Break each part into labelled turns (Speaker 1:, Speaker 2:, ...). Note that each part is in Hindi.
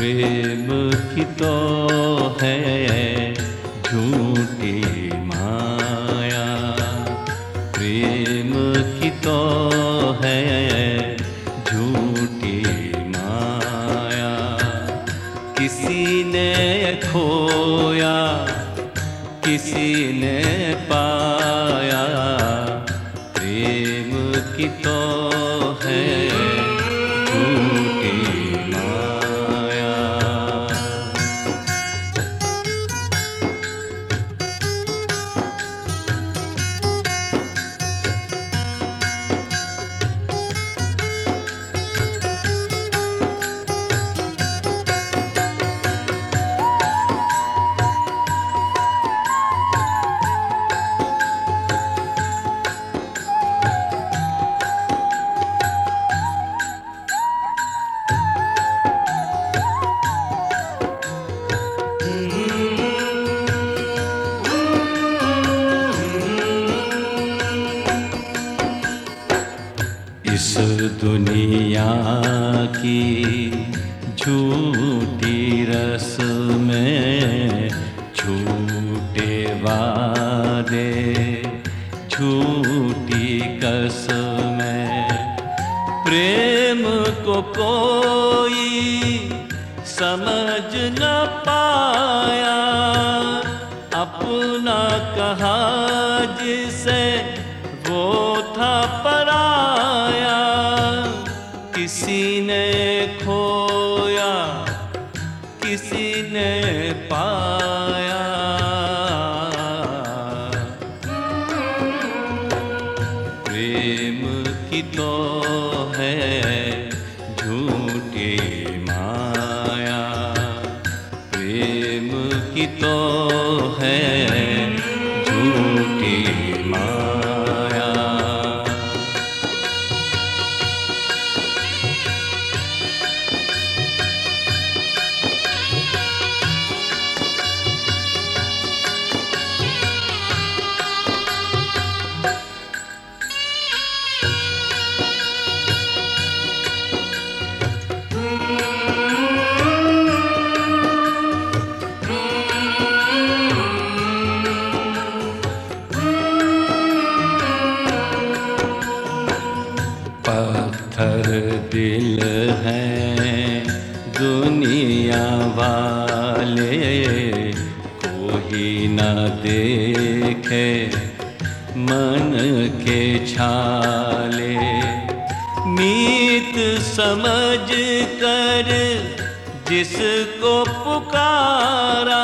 Speaker 1: प्रेम की तो है झूठी माया, प्रेम की तो है झूठी माया। किसी ने खोया किसी ने पाया, प्रेम की तो है झूठी माया। इस दुनिया की झूठी रस्म में झूठे वादे झूठी कसमें, प्रेम को कोई समझ न पाया, अपना कहा जिसे वो था पराया। किसी ने खोया किसी ने पाया, प्रेम की तो है झूठी माया, प्रेम की तो है झूठी माया। पत्थर दिल हैं दुनिया वाले, कोई न देखे मन के छाले। नीत समझ कर जिसको पुकारा,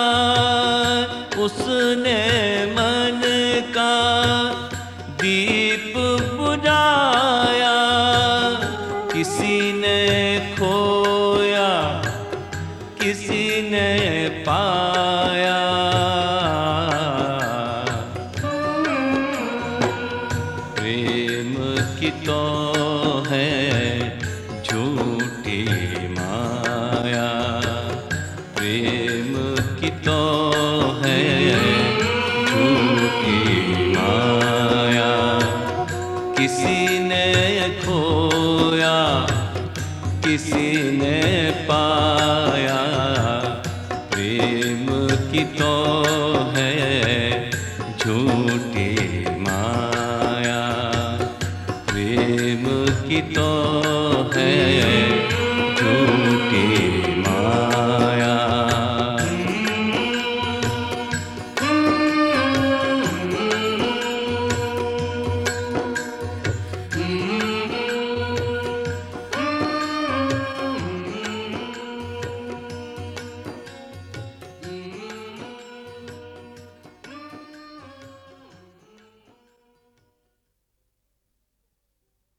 Speaker 1: उसने मन का दीप बुझाया। किसी ने खोया किसी ने पाया, प्रेम की तो है झूठी माया, प्रेम की तो है झूठी माया। किसी ने खोया किसी ने पाया, प्रेम की तो है झूठी माया, प्रेम की तो है झूठी